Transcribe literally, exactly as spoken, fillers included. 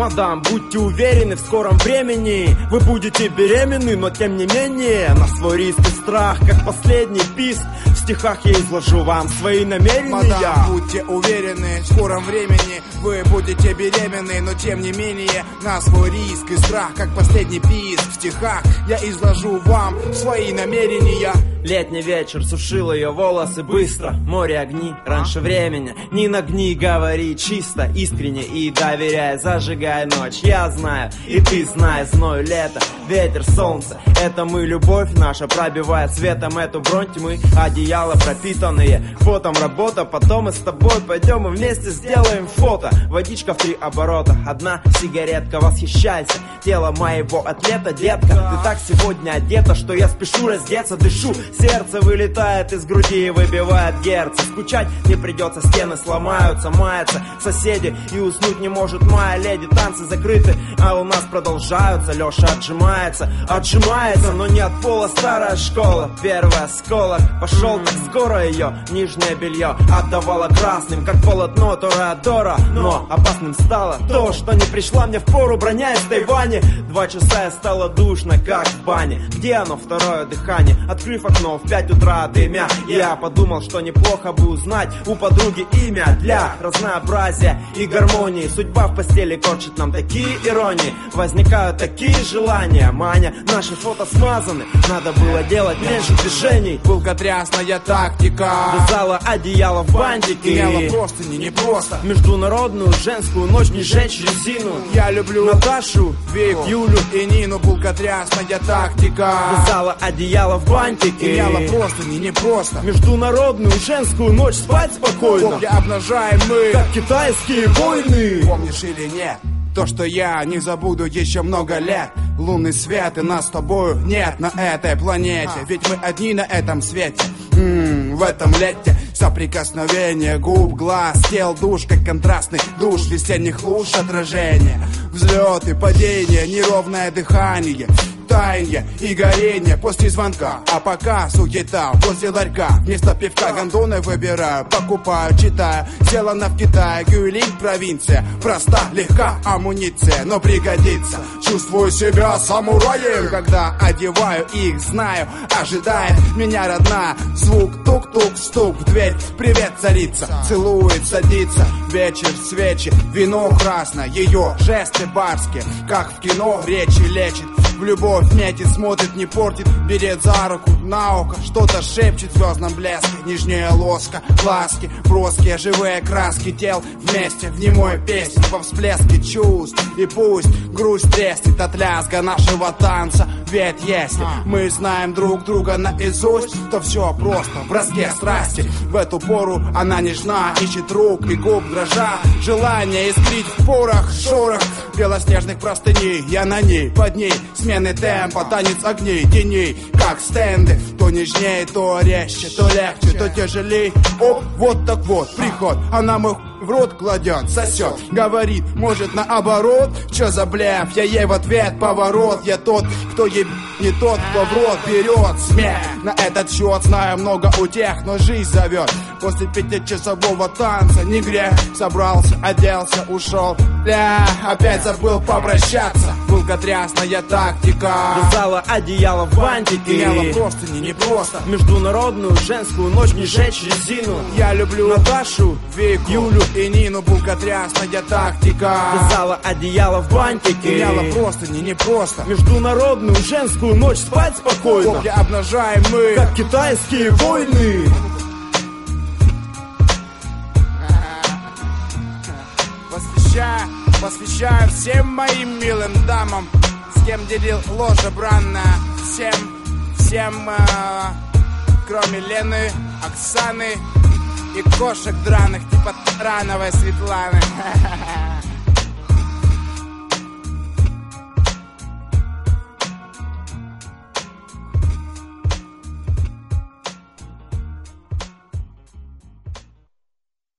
Мадам, будьте уверены, в скором времени вы будете беременны, но тем не менее на свой риск и страх, как последний писк, в стихах я изложу вам свои намерения. Мадам, будьте уверены, в скором времени вы будете беременны, но тем не менее на свой риск и страх, как последний писк, в стихах я изложу вам свои намерения. Летний вечер сушил ее волосы быстро, море огни раньше времени. Не нагни, говори чисто, искренне и доверяя, зажигая ночь. Я знаю, и ты знаешь, зною лето, ветер, солнце. Это мы, любовь наша, пробивая светом эту бронь тьмы. Одеяла пропитанные, потом работа, потом мы с тобой пойдем и вместе сделаем фото. Водичка в три оборота, одна сигаретка, восхищайся. Тело моего атлета, детка, ты так сегодня одета, что я спешу раздеться, дышу. Сердце вылетает из груди и выбивает герцы. Скучать не придется, стены сломаются, маятся соседи, и уснуть не может моя леди. Танцы закрыты, а у нас продолжаются. Леша отжимается, отжимается, но не от пола, старая школа. Первый осколок пошел так скоро, ее нижнее белье отдавало красным, как полотно Тореадора. Но опасным стало то, что не пришла мне в пору броня из Тайваня. Два часа и стало душно, как в бане. Где оно, второе дыхание? Открыв окно в пять утра дымя, я подумал, что неплохо бы узнать у подруги имя для разнообразия и гармонии. Судьба в постели корчит нам такие иронии, возникают такие желания. Маня, наши фото смазаны, надо было делать меньше движений. Пылкотрясная тактика, вязала одеяло в бантики, имела простыни не просто. Международную женскую ночь не жечь резину. Я люблю Наташу, Вик, Юлю и Нину. Пылкотрясная тактика, вязала одеяло в бантики, имела простыни не просто. Международную женскую ночь спать спокойно. Копья обнажаем мы, как китайские войны. Помнишь или нет? То, что я не забуду еще много лет. Лунный свет, и нас с тобою нет на этой планете. Ведь мы одни на этом свете. М-м, в этом лете соприкосновение губ, глаз, тел, душ, как контрастный душ весенних луж, отражение. Взлет и падение, неровное дыхание, таяние и горение после звонка. А пока суета возле ларька, вместо пивка гондоны выбираю, покупаю, читаю. Сделано в Китае, Гюйлинг, провинция. Проста, легка амуниция, но пригодится. Чувствую себя самураем, когда одеваю их, знаю, ожидает меня родная. Звук, тук-тук, стук в дверь. Привет, царица, целует, садится. Вечер, свечи, вино красное, ее жесты барские, как в кино, речи лечит. В любовь метит, смотрит, не портит, берет за руку, на ухо, что-то шепчет в звездном блеске. Нежнее лоска, ласки, броские, живые краски тел вместе в немой песне, во всплеске чувств. И пусть грусть треснет от лязга нашего танца. Ведь если мы знаем друг друга наизусть, то все просто в броске страсти. В эту пору она нежна, ищет рук и губ дрожа. Желание искрить в порах, шорох белоснежных простыней. Я на ней, под ней смены темпа, танец огней, теней, как стенды. То нежнее, то резче, то легче, то тяжелей. О, вот так вот, приход, она мой в рот кладет, сосет, говорит, может наоборот. Чё за блеф, я ей в ответ поворот. Я тот, кто ей не тот, кто в рот берет. Смех на этот счет, знаю много утех, но жизнь зовет. После пятичасового танца не грех. Собрался, оделся, ушел. Бля, опять забыл попрощаться. Пылкотрясная тактика, вязала одеяло в бантики, имела простыни не просто. Международную женскую ночь не жечь резину. Я люблю Наташу, Вику, Юлю и Нину. Пылкотрясная тактика, вязала одеяло в бантики, имела простыни не просто. Международную женскую ночь спать спокойно. Копья обнажаем мы, как китайские войны. Посвящаю, посвящаю всем моим милым дамам, с кем делил ложе бранное. Всем, всем, э, кроме Лены, Оксаны и кошек драных, типа Тарановой Светланы.